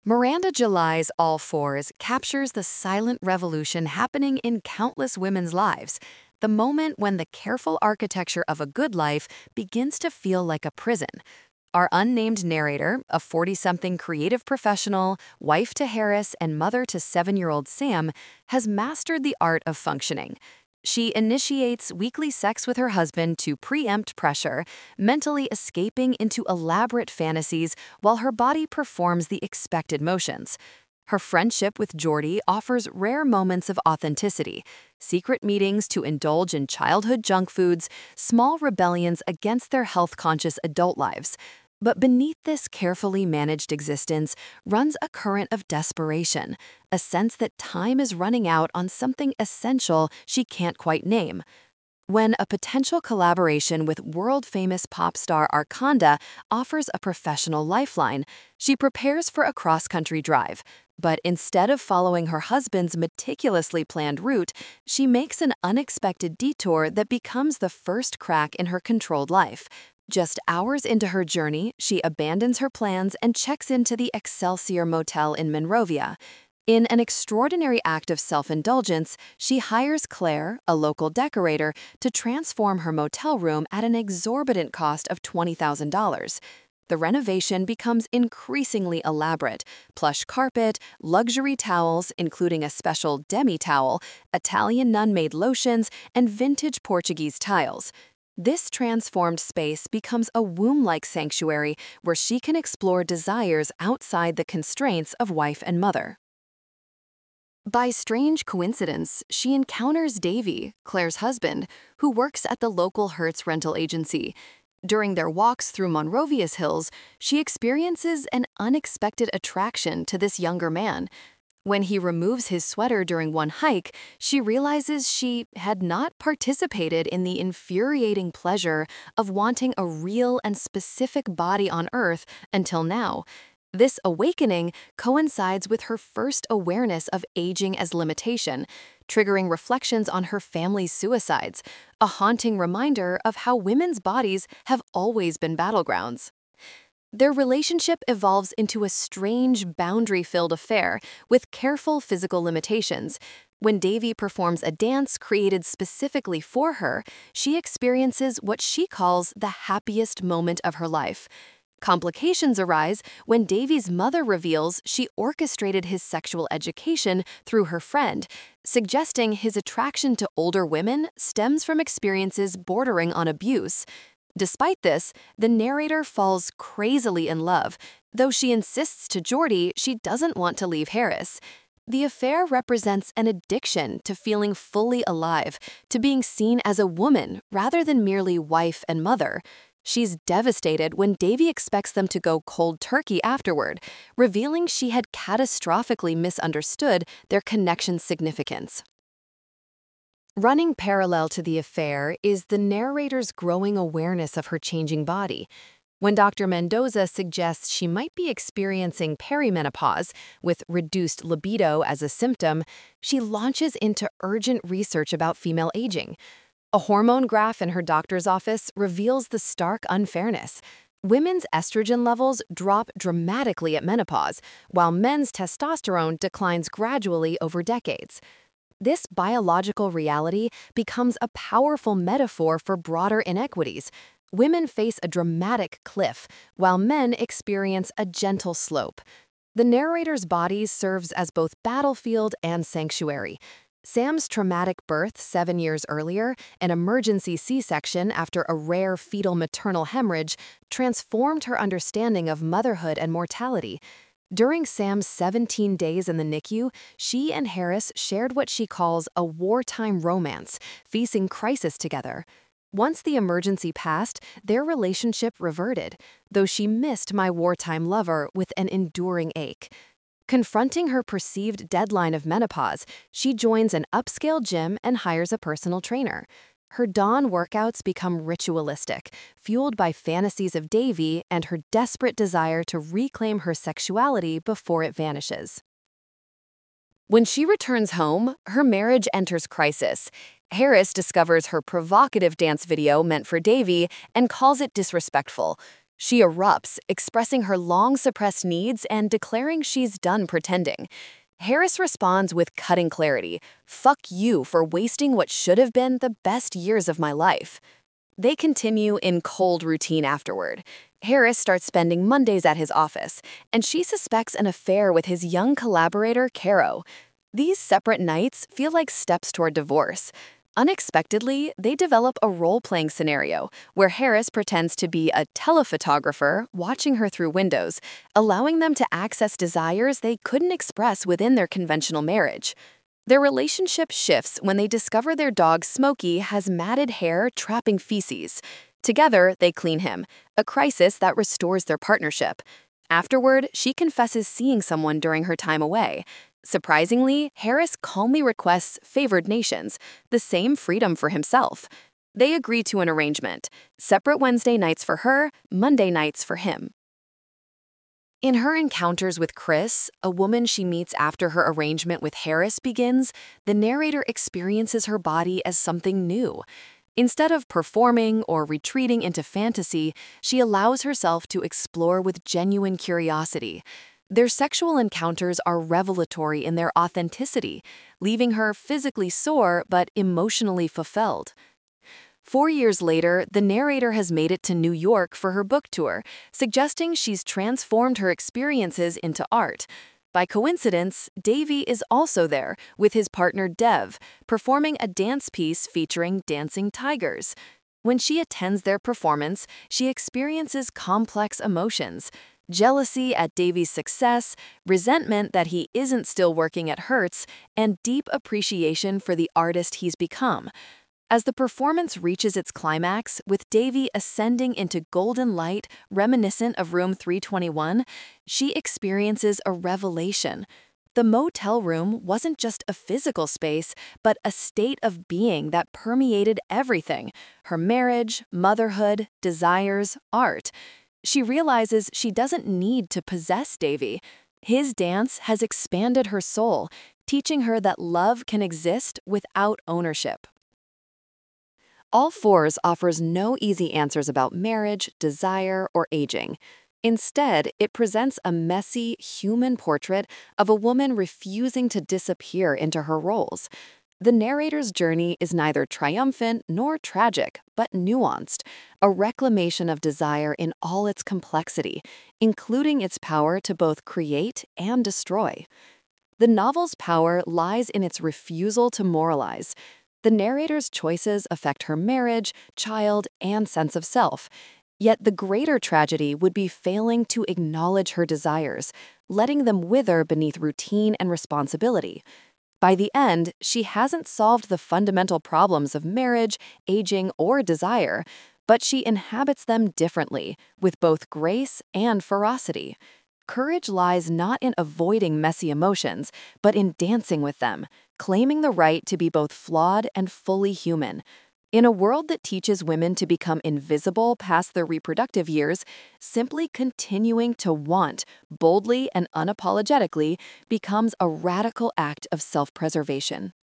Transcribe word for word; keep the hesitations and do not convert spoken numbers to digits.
Miranda July's All Fours captures the silent revolution happening in countless women's lives, the moment when the careful architecture of a good life begins to feel like a prison. Our unnamed narrator, a forty-something creative professional, wife to Harris, and mother to seven-year-old Sam, has mastered the art of functioning. She initiates weekly sex with her husband to preempt pressure, mentally escaping into elaborate fantasies while her body performs the expected motions. Her friendship with Jordy offers rare moments of authenticity, secret meetings to indulge in childhood junk foods, small rebellions against their health-conscious adult lives. But beneath this carefully managed existence runs a current of desperation, a sense that time is running out on something essential she can't quite name. When a potential collaboration with world-famous pop star Arconda offers a professional lifeline, she prepares for a cross-country drive. But instead of following her husband's meticulously planned route, she makes an unexpected detour that becomes the first crack in her controlled life. Just hours into her journey, she abandons her plans and checks into the Excelsior Motel in Monrovia. In an extraordinary act of self-indulgence, she hires Claire, a local decorator, to transform her motel room at an exorbitant cost of twenty thousand dollars. The renovation becomes increasingly elaborate: plush carpet, luxury towels, including a special demi-towel, Italian nun-made lotions, and vintage Portuguese tiles. This transformed space becomes a womb-like sanctuary where she can explore desires outside the constraints of wife and mother. By strange coincidence, she encounters Davey, Claire's husband, who works at the local Hertz rental agency. During their walks through Monrovia's hills, she experiences an unexpected attraction to this younger man. When he removes his sweater during one hike, she realizes she had not participated in the infuriating pleasure of wanting a real and specific body on Earth until now. This awakening coincides with her first awareness of aging as limitation, triggering reflections on her family's suicides, a haunting reminder of how women's bodies have always been battlegrounds. Their relationship evolves into a strange, boundary-filled affair with careful physical limitations. When Davey performs a dance created specifically for her, she experiences what she calls the happiest moment of her life. Complications arise when Davey's mother reveals she orchestrated his sexual education through her friend, suggesting his attraction to older women stems from experiences bordering on abuse. Despite this, the narrator falls crazily in love, though she insists to Jordy she doesn't want to leave Harris. The affair represents an addiction to feeling fully alive, to being seen as a woman rather than merely wife and mother. She's devastated when Davey expects them to go cold turkey afterward, revealing she had catastrophically misunderstood their connection's significance. Running parallel to the affair is the narrator's growing awareness of her changing body. When Doctor Mendoza suggests she might be experiencing perimenopause, with reduced libido as a symptom, she launches into urgent research about female aging. A hormone graph in her doctor's office reveals the stark unfairness. Women's estrogen levels drop dramatically at menopause, while men's testosterone declines gradually over decades. This biological reality becomes a powerful metaphor for broader inequities. Women face a dramatic cliff, while men experience a gentle slope. The narrator's body serves as both battlefield and sanctuary. Sam's traumatic birth seven years earlier, an emergency C-section after a rare fetal maternal hemorrhage, transformed her understanding of motherhood and mortality. During Sam's seventeen days in the N I C U, she and Harris shared what she calls a wartime romance, facing crisis together. Once the emergency passed, their relationship reverted, though she missed my wartime lover with an enduring ache. Confronting her perceived deadline of menopause, she joins an upscale gym and hires a personal trainer. Her dawn workouts become ritualistic, fueled by fantasies of Davey and her desperate desire to reclaim her sexuality before it vanishes. When she returns home, her marriage enters crisis. Harris discovers her provocative dance video meant for Davey and calls it disrespectful. She erupts, expressing her long-suppressed needs and declaring she's done pretending. Harris responds with cutting clarity, "Fuck you for wasting what should have been the best years of my life." They continue in cold routine afterward. Harris starts spending Mondays at his office, and she suspects an affair with his young collaborator, Caro. These separate nights feel like steps toward divorce. Unexpectedly, they develop a role-playing scenario where Harris pretends to be a telephotographer watching her through windows, allowing them to access desires they couldn't express within their conventional marriage. Their relationship shifts when they discover their dog Smokey has matted hair trapping feces. Together, they clean him, a crisis that restores their partnership. Afterward, she confesses seeing someone during her time away. Surprisingly, Harris calmly requests favored nations, the same freedom for himself. They agree to an arrangement, separate Wednesday nights for her, Monday nights for him. In her encounters with Chris, a woman she meets after her arrangement with Harris begins, the narrator experiences her body as something new. Instead of performing or retreating into fantasy, she allows herself to explore with genuine curiosity. Their sexual encounters are revelatory in their authenticity, leaving her physically sore but emotionally fulfilled. Four years later, the narrator has made it to New York for her book tour, suggesting she's transformed her experiences into art. By coincidence, Davy is also there, with his partner Dev, performing a dance piece featuring dancing tigers. When she attends their performance, she experiences complex emotions: jealousy at Davy's success, resentment that he isn't still working at Hertz, and deep appreciation for the artist he's become. As the performance reaches its climax, with Davy ascending into golden light reminiscent of room three twenty-one, she experiences a revelation. The motel room wasn't just a physical space, but a state of being that permeated everything: her marriage, motherhood, desires, art. She realizes she doesn't need to possess Davy. His dance has expanded her soul, teaching her that love can exist without ownership. All Fours offers no easy answers about marriage, desire, or aging. Instead, it presents a messy, human portrait of a woman refusing to disappear into her roles. The narrator's journey is neither triumphant nor tragic, but nuanced, a reclamation of desire in all its complexity, including its power to both create and destroy. The novel's power lies in its refusal to moralize. The narrator's choices affect her marriage, child, and sense of self. Yet the greater tragedy would be failing to acknowledge her desires, letting them wither beneath routine and responsibility. By the end, she hasn't solved the fundamental problems of marriage, aging, or desire, but she inhabits them differently, with both grace and ferocity. Courage lies not in avoiding messy emotions, but in dancing with them, claiming the right to be both flawed and fully human. In a world that teaches women to become invisible past their reproductive years, simply continuing to want, boldly and unapologetically, becomes a radical act of self-preservation.